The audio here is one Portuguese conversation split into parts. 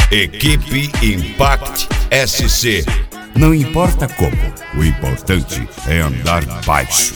Equipe Impact SC. Não importa como, o importante é andar baixo.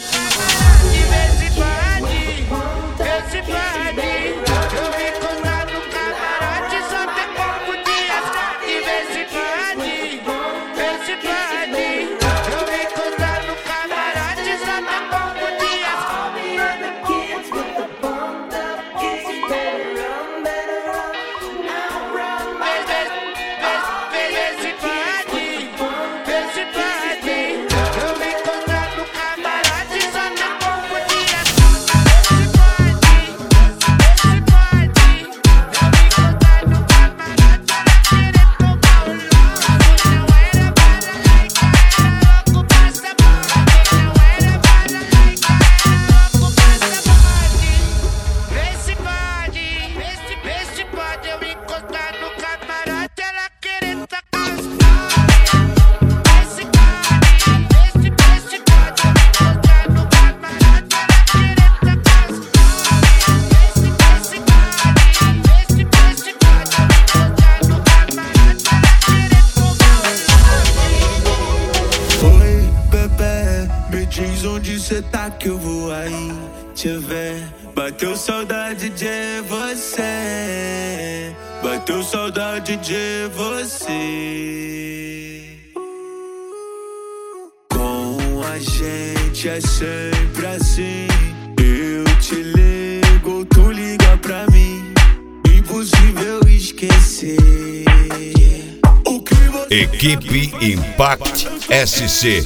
Diz onde cê tá que eu vou aí te ver. Bateu saudade de você, bateu saudade de você. Com a gente é sempre assim. Eu te ligo, tu liga pra mim. Impossível esquecer. Equipe Impact SC.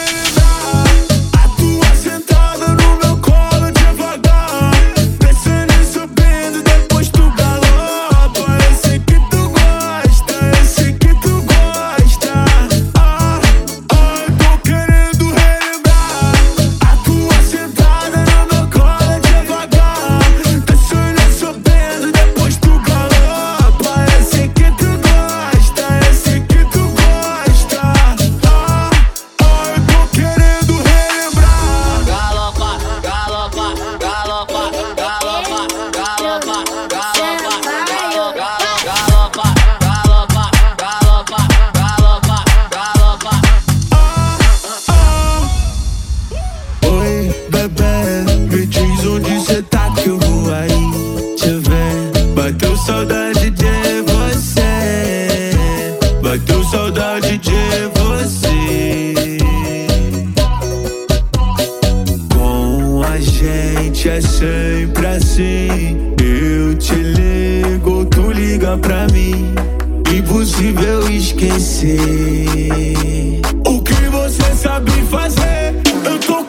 Bateu saudade de você, bateu saudade de você. Com a gente é sempre assim. Eu te ligo, tu liga pra mim. Impossível esquecer. O que você sabe fazer, eu tô